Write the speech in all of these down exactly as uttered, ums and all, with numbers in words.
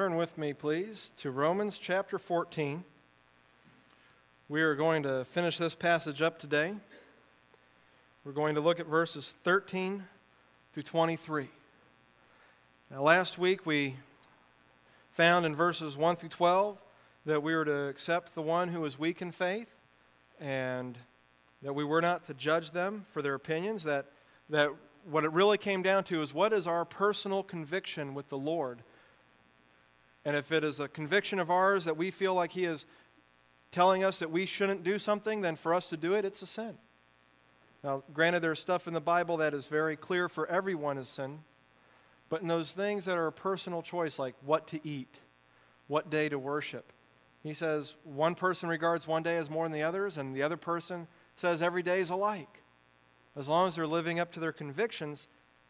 Turn with me, please, to Romans chapter fourteen. We are going to finish this passage up today. We're going to look at verses thirteen through twenty-three. Now, last week we found in verses one through twelve that we were to accept the one who was weak in faith and that we were not to judge them for their opinions, that, that what it really came down to is what is our personal conviction with the Lord. And if it is a conviction of ours that we feel like He is telling us that we shouldn't do something, then for us to do it, it's a sin. Now, granted, there's stuff in the Bible that is very clear for everyone is sin, but in those things that are a personal choice, like what to eat, what day to worship, He says one person regards one day as more than the others, and the other person says every day is alike. As long as they're living up to their convictions,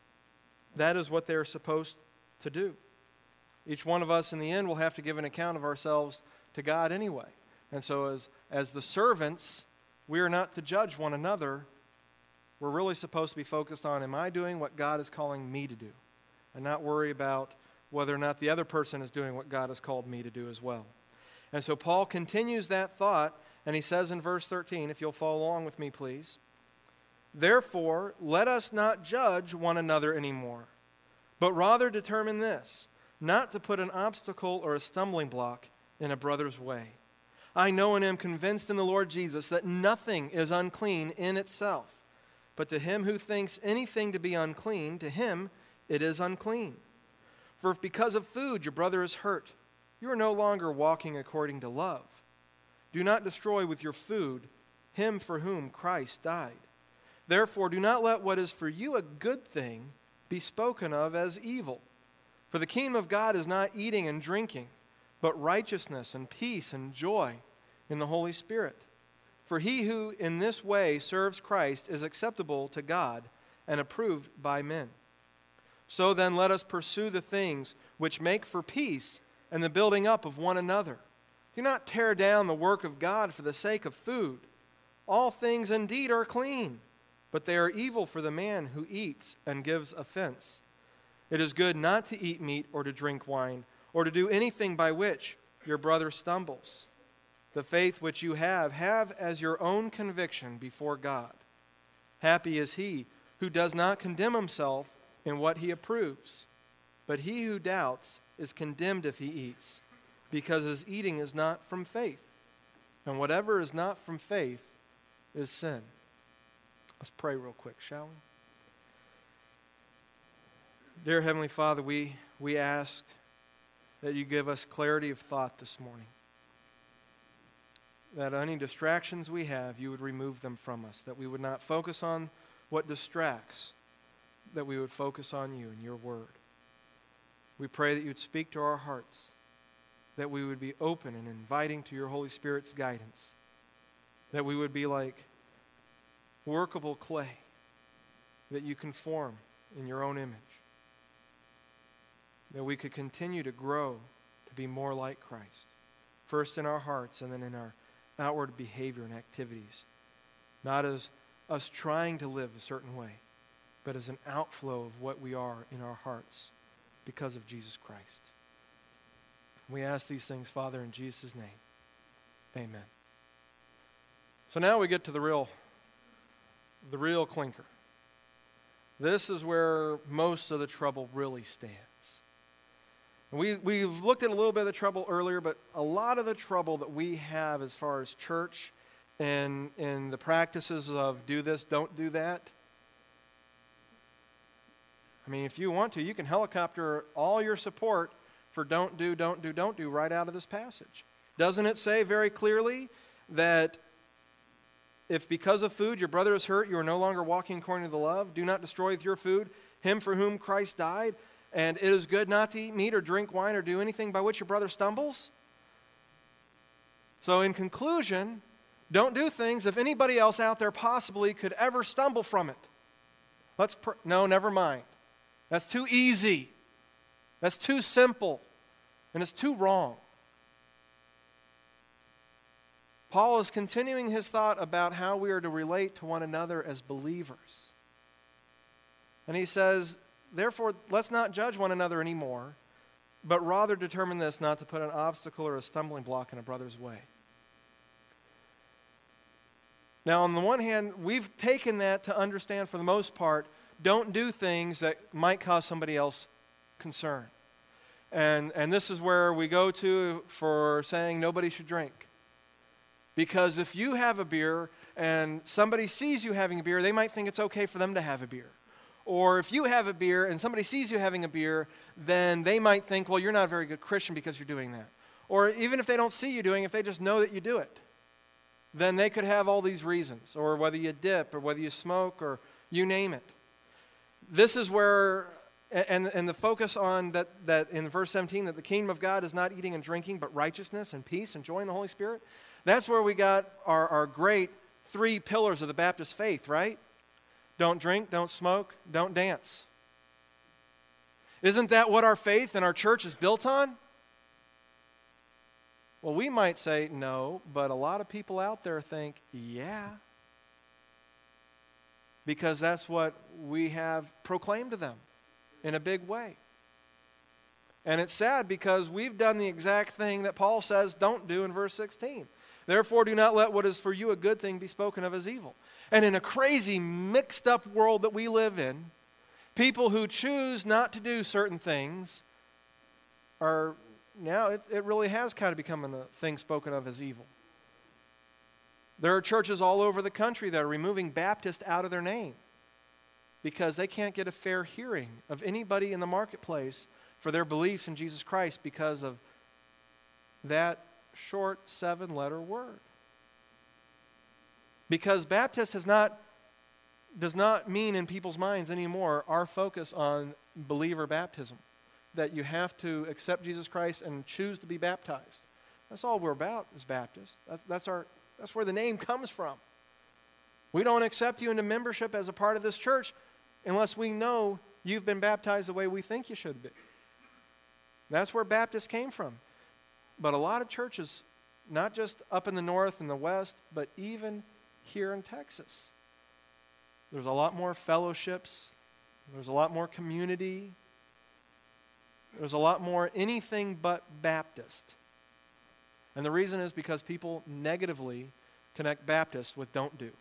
that is what they're supposed to do. Each one of us in the end will have to give an account of ourselves to God anyway. And so as, as the servants, we are not to judge one another. We're really supposed to be focused on, am I doing what God is calling me to do? And not worry about whether or not the other person is doing what God has called me to do as well. And so Paul continues that thought, and he says in verse thirteen, if you'll follow along with me, please, "Therefore, let us not judge one another anymore, but rather determine this, not to put an obstacle or a stumbling block in a brother's way. I know and am convinced in the Lord Jesus that nothing is unclean in itself, but to him who thinks anything to be unclean, to him it is unclean. For if because of food your brother is hurt, you are no longer walking according to love. Do not destroy with your food him for whom Christ died. Therefore, do not let what is for you a good thing be spoken of as evil. For the kingdom of God is not eating and drinking, but righteousness and peace and joy in the Holy Spirit. For he who in this way serves Christ is acceptable to God and approved by men. So then let us pursue the things which make for peace and the building up of one another. Do not tear down the work of God for the sake of food. All things indeed are clean, but they are evil for the man who eats and gives offense. It is good not to eat meat or to drink wine or to do anything by which your brother stumbles. The faith which you have, have as your own conviction before God. Happy is he who does not condemn himself in what he approves, but he who doubts is condemned if he eats, because his eating is not from faith. And whatever is not from faith is sin." Let's pray real quick, shall we? Dear Heavenly Father, we, we ask that you give us clarity of thought this morning. That any distractions we have, you would remove them from us. That we would not focus on what distracts, that we would focus on you and your word. We pray that you'd speak to our hearts, that we would be open and inviting to your Holy Spirit's guidance, that we would be like workable clay that you can form in your own image, that we could continue to grow to be more like Christ, first in our hearts and then in our outward behavior and activities, not as us trying to live a certain way, but as an outflow of what we are in our hearts because of Jesus Christ. We ask these things, Father, in Jesus' name. Amen. So now we get to the real, the real clinker. This is where most of the trouble really stands. We, we've looked at a little bit of the trouble earlier, but a lot of the trouble that we have as far as church and, and the practices of do this, don't do that. I mean, if you want to, you can helicopter all your support for don't do, don't do, don't do right out of this passage. Doesn't it say very clearly that if because of food your brother is hurt, you are no longer walking according to the love? Do not destroy with your food him for whom Christ died. And it is good not to eat meat or drink wine or do anything by which your brother stumbles. So in conclusion, don't do things if anybody else out there possibly could ever stumble from it. Let's pr- no, never mind. That's too easy. That's too simple. And it's too wrong. Paul is continuing his thought about how we are to relate to one another as believers. And he says, therefore, let's not judge one another anymore, but rather determine this, not to put an obstacle or a stumbling block in a brother's way. Now, on the one hand, we've taken that to understand, for the most part, don't do things that might cause somebody else concern. And, and this is where we go to for saying nobody should drink. Because if you have a beer and somebody sees you having a beer, they might think it's okay for them to have a beer. Or if you have a beer and somebody sees you having a beer, then they might think, well, you're not a very good Christian because you're doing that. Or even if they don't see you doing it, if they just know that you do it, then they could have all these reasons. Or whether you dip, or whether you smoke, or you name it. This is where, and, and the focus on that, that in verse seventeen, that the kingdom of God is not eating and drinking, but righteousness and peace and joy in the Holy Spirit. That's where we got our, our great three pillars of the Baptist faith, right? Don't drink, don't smoke, don't dance. Isn't that what our faith and our church is built on? Well, we might say no, but a lot of people out there think, yeah. Because that's what we have proclaimed to them in a big way. And it's sad because we've done the exact thing that Paul says don't do in verse sixteen. Therefore, do not let what is for you a good thing be spoken of as evil. And in a crazy, mixed up world that we live in, people who choose not to do certain things are, now it, it really has kind of become a thing spoken of as evil. There are churches all over the country that are removing Baptist out of their name because they can't get a fair hearing of anybody in the marketplace for their beliefs in Jesus Christ because of that short seven-letter word. Because Baptist has not, does not mean in people's minds anymore our focus on believer baptism, that you have to accept Jesus Christ and choose to be baptized. That's all we're about as Baptists. That's, that's, our, that's where the name comes from. We don't accept you into membership as a part of this church unless we know you've been baptized the way we think you should be. That's where Baptist came from. But a lot of churches, not just up in the north and the west, but even here in Texas, there's a lot more fellowships, there's a lot more community, there's a lot more anything but Baptist. And the reason is because people negatively connect Baptist with don't do.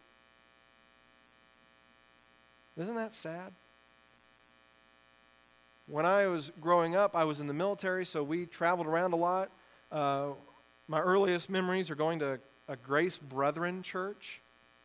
Isn't that sad? When I was growing up, I was in the military, so we traveled around a lot. Uh, my earliest memories are going to a Grace Brethren church.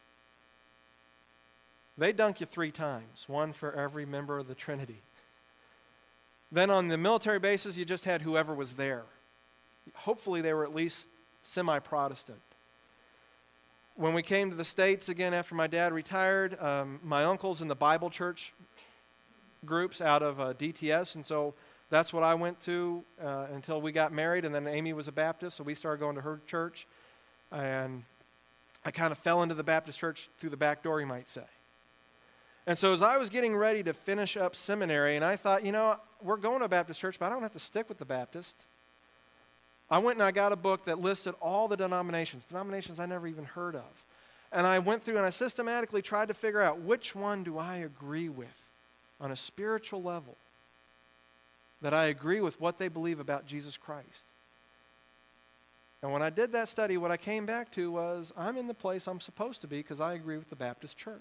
They dunk you three times, one for every member of the Trinity. Then on the military bases, you just had whoever was there. Hopefully they were at least semi-Protestant. When we came to the States again after my dad retired, um, my uncle's in the Bible church groups out of uh, D T S, and so that's what I went to uh, until we got married, and then Amy was a Baptist, so we started going to her church, and I kind of fell into the Baptist church through the back door, you might say. And so as I was getting ready to finish up seminary, and I thought, you know, we're going to a Baptist church, but I don't have to stick with the Baptist. I went and I got a book that listed all the denominations, denominations I never even heard of. And I went through and I systematically tried to figure out which one do I agree with on a spiritual level, that I agree with what they believe about Jesus Christ. And when I did that study, what I came back to was, I'm in the place I'm supposed to be because I agree with the Baptist church.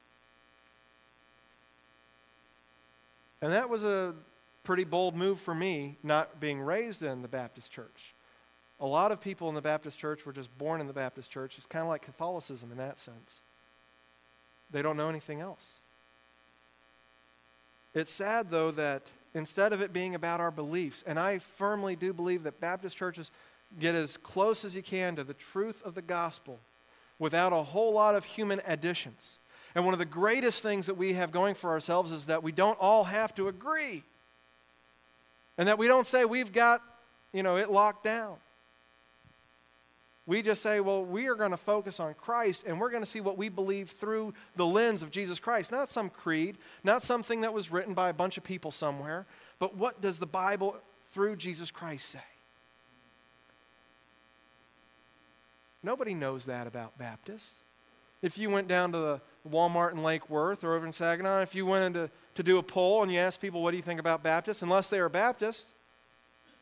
And that was a pretty bold move for me, not being raised in the Baptist church. A lot of people in the Baptist church were just born in the Baptist church. It's kind of like Catholicism in that sense. They don't know anything else. It's sad, though, that instead of it being about our beliefs, and I firmly do believe that Baptist churches get as close as you can to the truth of the gospel without a whole lot of human additions. And one of the greatest things that we have going for ourselves is that we don't all have to agree. And that we don't say we've got, you know, it locked down. We just say, well, we are going to focus on Christ, and we're going to see what we believe through the lens of Jesus Christ. Not some creed, not something that was written by a bunch of people somewhere, but what does the Bible through Jesus Christ say? Nobody knows that about Baptists. If you went down to the Walmart in Lake Worth or over in Saginaw, if you went into to do a poll and you asked people, what do you think about Baptists? Unless they are Baptist,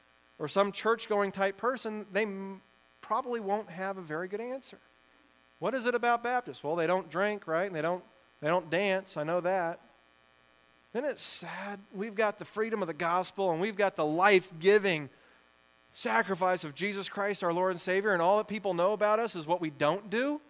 or some church-going type person, they m- probably won't have a very good answer. What is it about Baptists? Well, they don't drink, right? And they don't, they don't dance. I know that. Isn't it sad? We've got the freedom of the gospel, and we've got the life-giving sacrifice of Jesus Christ, our Lord and Savior, and all that people know about us is what we don't do?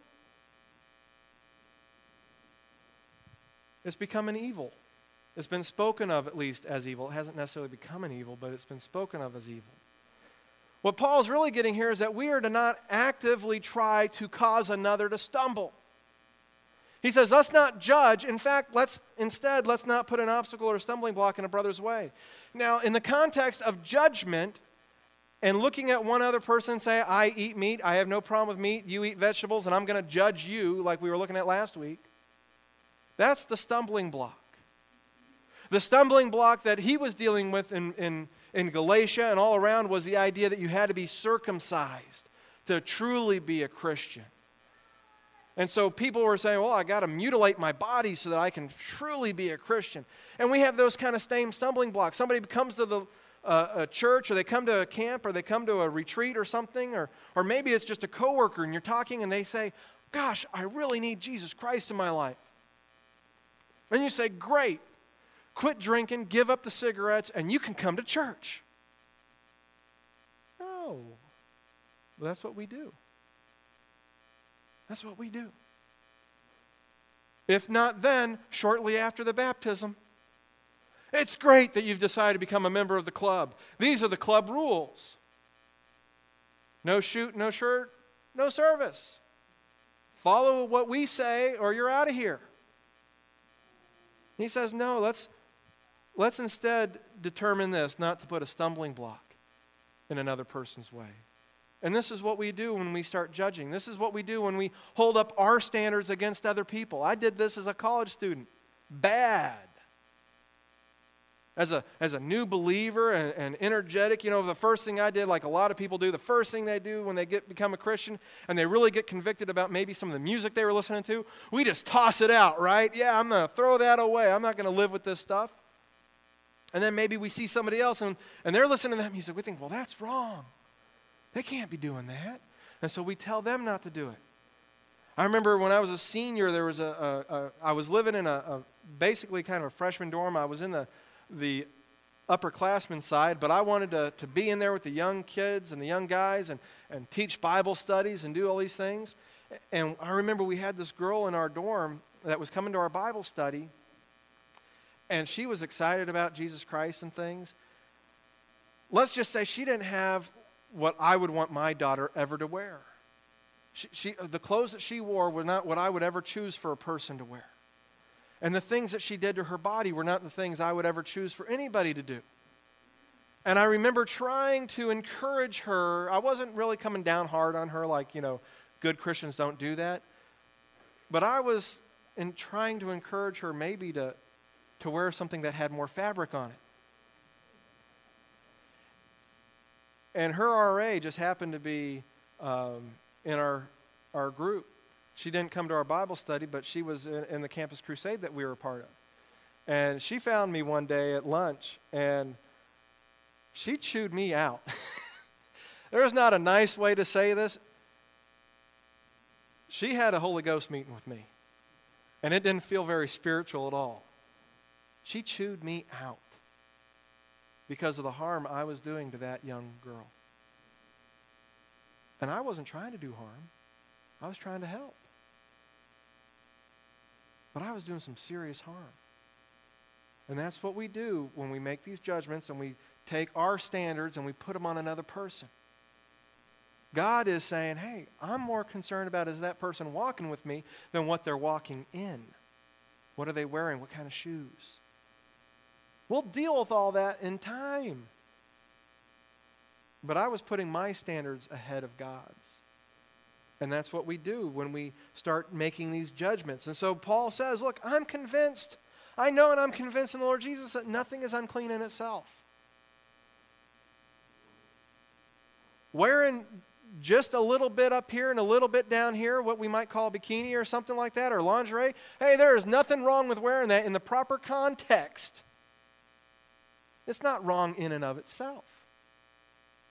It's become an evil. It's been spoken of, at least, as evil. It hasn't necessarily become an evil, but it's been spoken of as evil. What Paul's really getting here is that we are to not actively try to cause another to stumble. He says, let's not judge. In fact, let's instead, let's not put an obstacle or a stumbling block in a brother's way. Now, in the context of judgment and looking at one other person and say, I eat meat, I have no problem with meat, you eat vegetables, and I'm going to judge you like we were looking at last week, that's the stumbling block. The stumbling block that he was dealing with in, in, in Galatia and all around was the idea that you had to be circumcised to truly be a Christian. And so people were saying, well, I got to mutilate my body so that I can truly be a Christian. And we have those kind of same stumbling blocks. Somebody comes to the uh, a church, or they come to a camp, or they come to a retreat or something, or, or maybe it's just a coworker and you're talking and they say, gosh, I really need Jesus Christ in my life. And you say, great, quit drinking, give up the cigarettes, and you can come to church. No. Well, that's what we do. That's what we do. If not then, shortly after the baptism. It's great that you've decided to become a member of the club. These are the club rules. No shoot, no shirt, no service. Follow what we say or you're out of here. He says, no, let's, let's instead determine this, not to put a stumbling block in another person's way. And this is what we do when we start judging. This is what we do when we hold up our standards against other people. I did this as a college student. Bad. As a, as a new believer and, and energetic, you know, the first thing I did, like a lot of people do, the first thing they do when they get become a Christian and they really get convicted about maybe some of the music they were listening to, we just toss it out, right? Yeah, I'm going to throw that away. I'm not going to live with this stuff. And then maybe we see somebody else and, and they're listening to that music. We think, well, that's wrong. They can't be doing that. And so we tell them not to do it. I remember when I was a senior, there was a, a, a I was living in a, a basically kind of a freshman dorm. I was in the, the upperclassmen side, but I wanted to, to be in there with the young kids and the young guys and, and teach Bible studies and do all these things. And I remember we had this girl in our dorm that was coming to our Bible study, and she was excited about Jesus Christ and things. Let's just say she didn't have what I would want my daughter ever to wear. She, she, the clothes that she wore were not what I would ever choose for a person to wear. And the things that she did to her body were not the things I would ever choose for anybody to do. And I remember trying to encourage her. I wasn't really coming down hard on her like, you know, good Christians don't do that. But I was in trying to encourage her maybe to, to wear something that had more fabric on it. And her R A just happened to be um, in our, our group. She didn't come to our Bible study, but she was in, in the campus crusade that we were a part of. And she found me one day at lunch, and she chewed me out. There's not a nice way to say this. She had a Holy Ghost meeting with me, and it didn't feel very spiritual at all. She chewed me out because of the harm I was doing to that young girl. And I wasn't trying to do harm. I was trying to help. But I was doing some serious harm. And that's what we do when we make these judgments and we take our standards and we put them on another person. God is saying, hey, I'm more concerned about is that person walking with me than what they're walking in. What are they wearing? What kind of shoes? We'll deal with all that in time. But I was putting my standards ahead of God's. And that's what we do when we start making these judgments. And so Paul says, look, I'm convinced. I know and I'm convinced in the Lord Jesus that nothing is unclean in itself. Wearing just a little bit up here and a little bit down here, what we might call a bikini or something like that, or lingerie, hey, there is nothing wrong with wearing that in the proper context. It's not wrong in and of itself.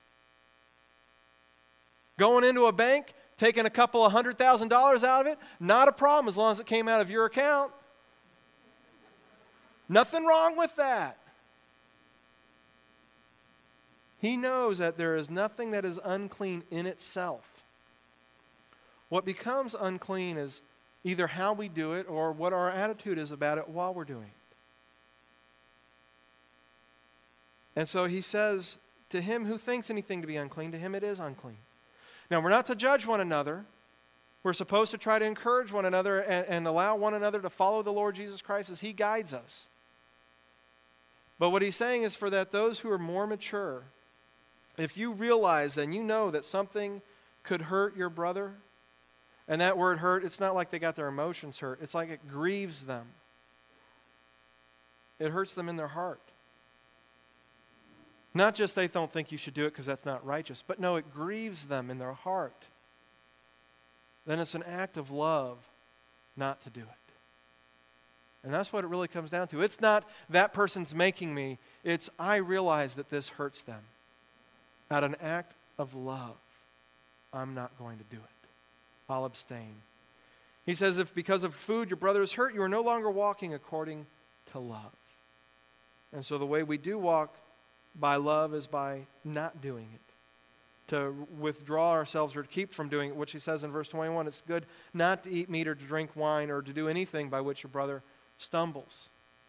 Going into a bank, taking a couple of hundred thousand dollars out of it, not a problem as long as it came out of your account. Nothing wrong with that. He knows that there is nothing that is unclean in itself. What becomes unclean is either how we do it or what our attitude is about it while we're doing it. And so he says, to him who thinks anything to be unclean, to him it is unclean. Now, we're not to judge one another. We're supposed to try to encourage one another and, and allow one another to follow the Lord Jesus Christ as he guides us. But what he's saying is for that those who are more mature, if you realize and you know that something could hurt your brother, and that word hurt, it's not like they got their emotions hurt. It's like it grieves them. It hurts them in their heart. Not just they don't think you should do it because that's not righteous, but no, it grieves them in their heart. Then it's an act of love not to do it. And that's what it really comes down to. It's not that person's making me. It's I realize that this hurts them. Out of an act of love, I'm not going to do it. I'll abstain. He says, if because of food your brother is hurt, you are no longer walking according to love. And so the way we do walk by love is by not doing it. To withdraw ourselves or to keep from doing it, which he says in verse twenty-one, it's good not to eat meat or to drink wine or to do anything by which your brother stumbles.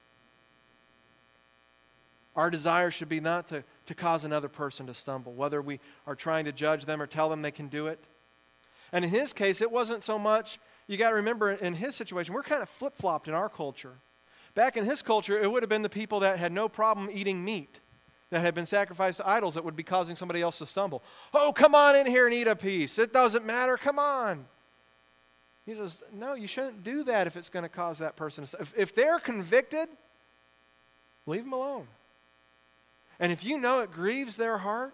Our desire should be not to, to cause another person to stumble, whether we are trying to judge them or tell them they can do it. And in his case, it wasn't so much, you got to remember in his situation, we're kind of flip-flopped in our culture. Back in his culture, it would have been the people that had no problem eating meat, that had been sacrificed to idols that would be causing somebody else to stumble. Oh, come on in here and eat a piece. It doesn't matter. Come on. He says, no, you shouldn't do that if it's going to cause that person to if, if they're convicted, leave them alone. And if you know it grieves their heart,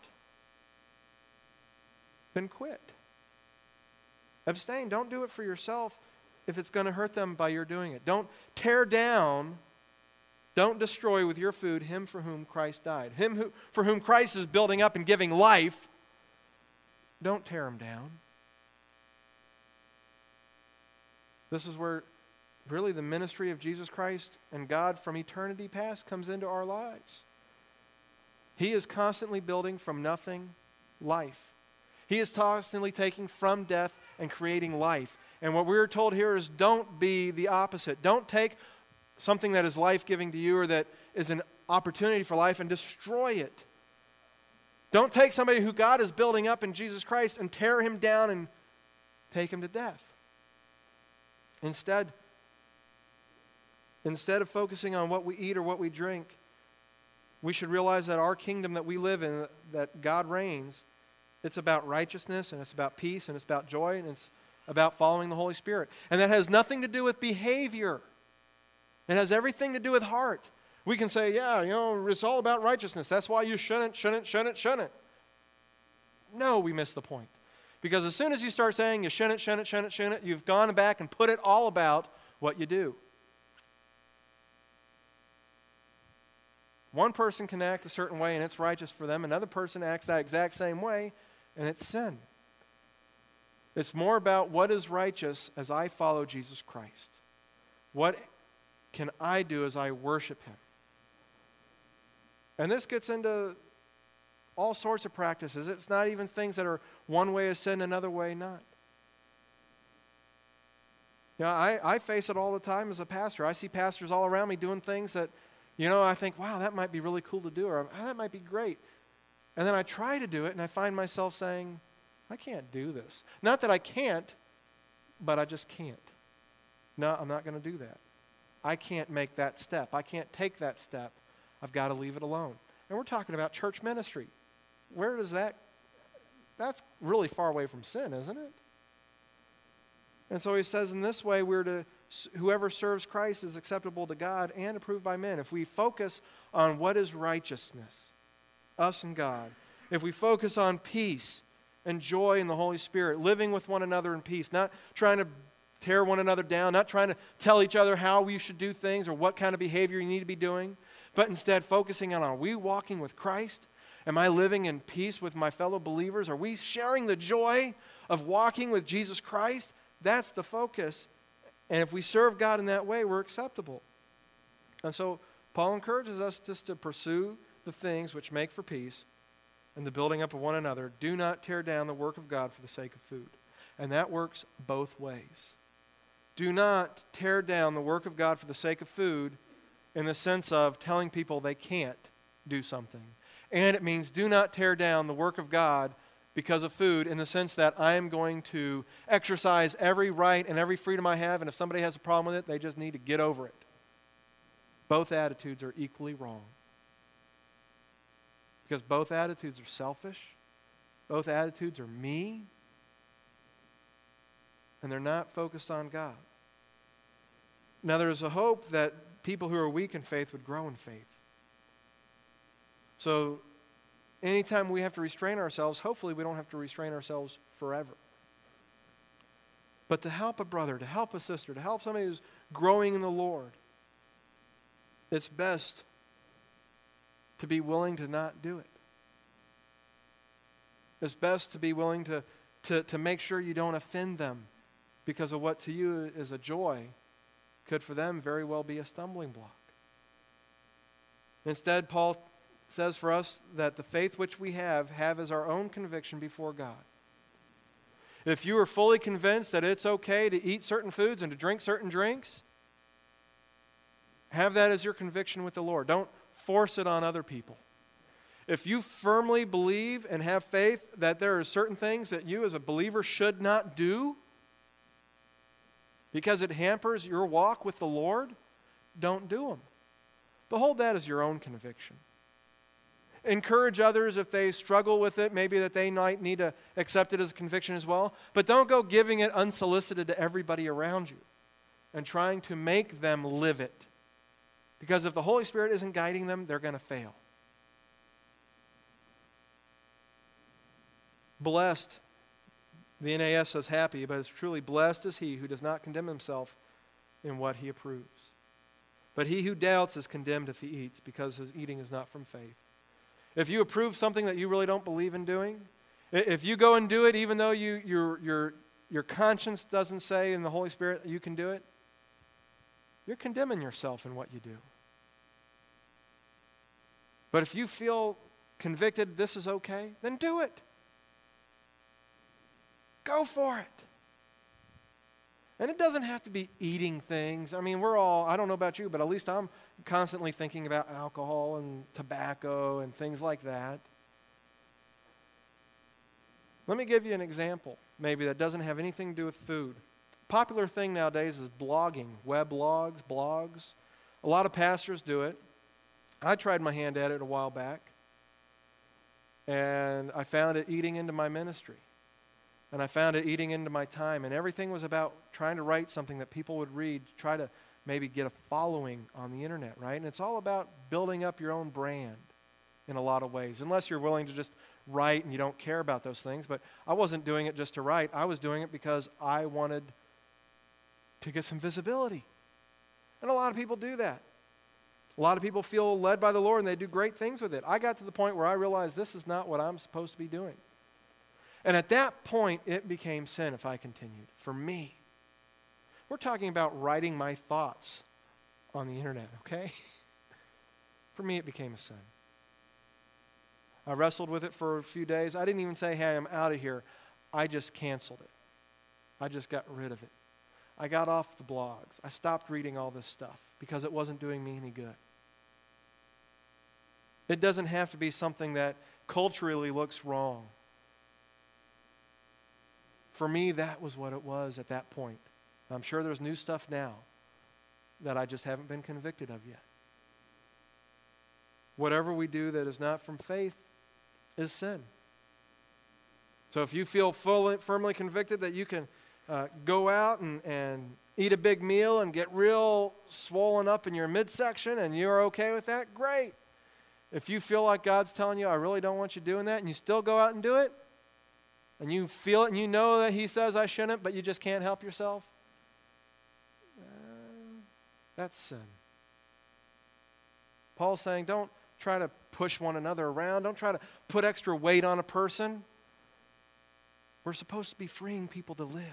then quit. Abstain. Don't do it for yourself if it's going to hurt them by your doing it. Don't tear down, don't destroy with your food him for whom Christ died. Him who, for whom Christ is building up and giving life. Don't tear him down. This is where really the ministry of Jesus Christ and God from eternity past comes into our lives. He is constantly building from nothing life. He is constantly taking from death and creating life. And what we're told here is don't be the opposite. Don't take something that is life-giving to you or that is an opportunity for life and destroy it. Don't take somebody who God is building up in Jesus Christ and tear him down and take him to death. Instead, instead of focusing on what we eat or what we drink, we should realize that our kingdom that we live in, that God reigns, it's about righteousness and it's about peace and it's about joy and it's about following the Holy Spirit. And that has nothing to do with behavior. It has everything to do with heart. We can say, yeah, you know, it's all about righteousness. That's why you shouldn't, shouldn't, shouldn't, shouldn't. No, we miss the point. Because as soon as you start saying you shouldn't, shouldn't, shouldn't, shouldn't, you've gone back and put it all about what you do. One person can act a certain way and it's righteous for them. Another person acts that exact same way and it's sin. It's more about what is righteous as I follow Jesus Christ. What can I do as I worship him? And this gets into all sorts of practices. It's not even things that are one way of sin, another way not. You know, I, I face it all the time as a pastor. I see pastors all around me doing things that, you know, I think, wow, that might be really cool to do, or oh, that might be great. And then I try to do it, and I find myself saying, I can't do this. Not that I can't, but I just can't. No, I'm not going to do that. I can't make that step. I can't take that step. I've got to leave it alone. And we're talking about church ministry. Where does that, that's really far away from sin, isn't it? And so he says in this way, we're to, whoever serves Christ is acceptable to God and approved by men. If we focus on what is righteousness, us and God, if we focus on peace and joy in the Holy Spirit, living with one another in peace, not trying to tear one another down, not trying to tell each other how we should do things or what kind of behavior you need to be doing, but instead focusing on, are we walking with Christ? Am I living in peace with my fellow believers? Are we sharing the joy of walking with Jesus Christ? That's the focus. And if we serve God in that way, we're acceptable. And so Paul encourages us just to pursue the things which make for peace and the building up of one another. Do not tear down the work of God for the sake of food. And that works both ways. Do not tear down the work of God for the sake of food in the sense of telling people they can't do something. And it means do not tear down the work of God because of food in the sense that I am going to exercise every right and every freedom I have, and if somebody has a problem with it, they just need to get over it. Both attitudes are equally wrong. Because both attitudes are selfish. Both attitudes are me. And they're not focused on God. Now, there's a hope that people who are weak in faith would grow in faith. So, anytime we have to restrain ourselves, hopefully we don't have to restrain ourselves forever. But to help a brother, to help a sister, to help somebody who's growing in the Lord, it's best to be willing to not do it. It's best to be willing to, to, to make sure you don't offend them, because of what to you is a joy could for them very well be a stumbling block. Instead, Paul says for us that the faith which we have, have as our own conviction before God. If you are fully convinced that it's okay to eat certain foods and to drink certain drinks, have that as your conviction with the Lord. Don't force it on other people. If you firmly believe and have faith that there are certain things that you as a believer should not do because it hampers your walk with the Lord, don't do them. But hold that as your own conviction. Encourage others if they struggle with it, maybe that they might need to accept it as a conviction as well. But don't go giving it unsolicited to everybody around you and trying to make them live it. Because if the Holy Spirit isn't guiding them, they're going to fail. Blessed, the N A S says happy, but it's truly blessed is he who does not condemn himself in what he approves. But he who doubts is condemned if he eats, because his eating is not from faith. If you approve something that you really don't believe in doing, if you go and do it even though you, your, your, your conscience doesn't say in the Holy Spirit that you can do it, you're condemning yourself in what you do. But if you feel convicted this is okay, then do it. Go for it. And it doesn't have to be eating things. I mean, we're all, I don't know about you, but at least I'm constantly thinking about alcohol and tobacco and things like that. Let me give you an example, maybe that doesn't have anything to do with food. Popular thing nowadays is blogging, web blogs, blogs. A lot of pastors do it. I tried my hand at it a while back, and I found it eating into my ministry. And I found it eating into my time. And everything was about trying to write something that people would read, try to maybe get a following on the internet, right? And it's all about building up your own brand in a lot of ways, unless you're willing to just write and you don't care about those things. But I wasn't doing it just to write. I was doing it because I wanted to get some visibility. And a lot of people do that. A lot of people feel led by the Lord and they do great things with it. I got to the point where I realized this is not what I'm supposed to be doing. And at that point, it became sin if I continued. For me. We're talking about writing my thoughts on the internet, okay? For me, it became a sin. I wrestled with it for a few days. I didn't even say, hey, I'm out of here. I just canceled it. I just got rid of it. I got off the blogs. I stopped reading all this stuff because it wasn't doing me any good. It doesn't have to be something that culturally looks wrong. For me, that was what it was at that point. I'm sure there's new stuff now that I just haven't been convicted of yet. Whatever we do that is not from faith is sin. So if you feel fully, firmly convicted that you can uh, go out and, and eat a big meal and get real swollen up in your midsection and you're okay with that, great. If you feel like God's telling you, I really don't want you doing that, and you still go out and do it, and you feel it and you know that he says I shouldn't, but you just can't help yourself, uh, that's sin. Paul's saying don't, try to push one another around. Don't try to put extra weight on a person. We're supposed to be freeing people to live.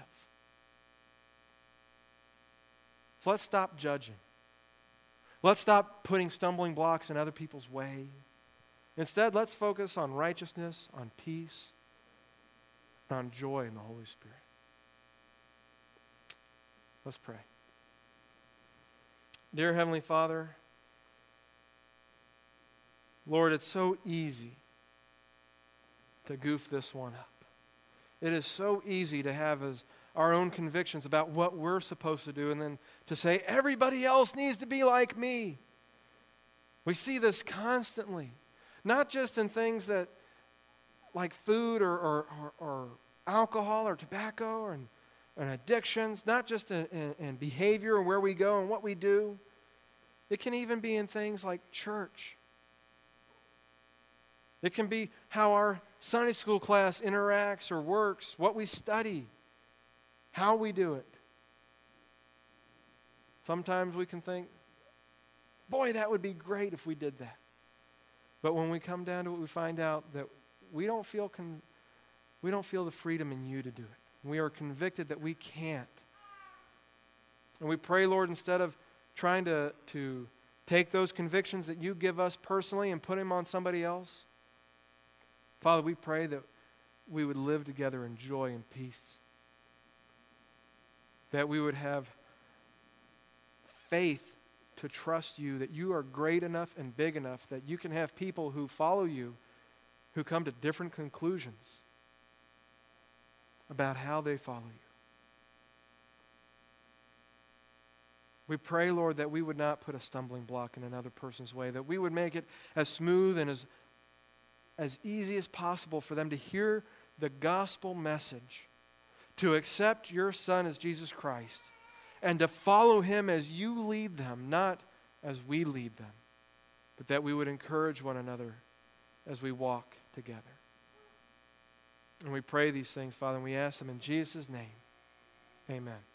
So let's stop judging. Let's stop putting stumbling blocks in other people's way. Instead, let's focus on righteousness, on peace, and on joy in the Holy Spirit. Let's pray. Dear Heavenly Father, Lord, it's so easy to goof this one up. It is so easy to have as our own convictions about what we're supposed to do and then to say, everybody else needs to be like me. We see this constantly, not just in things that like food or, or, or, or alcohol or tobacco or and, and addictions, not just in, in, in behavior and where we go and what we do. It can even be in things like church. It can be how our Sunday school class interacts or works, what we study, how we do it. Sometimes we can think, boy, that would be great if we did that. But when we come down to it, we find out that we don't feel con- we don't feel the freedom in you to do it. We are convicted that we can't. And we pray, Lord, instead of trying to, to take those convictions that you give us personally and put them on somebody else, Father, we pray that we would live together in joy and peace. That we would have faith to trust you, that you are great enough and big enough that you can have people who follow you who come to different conclusions about how they follow you. We pray, Lord, that we would not put a stumbling block in another person's way, that we would make it as smooth and as, as easy as possible for them to hear the gospel message, to accept your Son as Jesus Christ, and to follow him as you lead them, not as we lead them, but that we would encourage one another as we walk together. And we pray these things, Father, and we ask them in Jesus' name. Amen.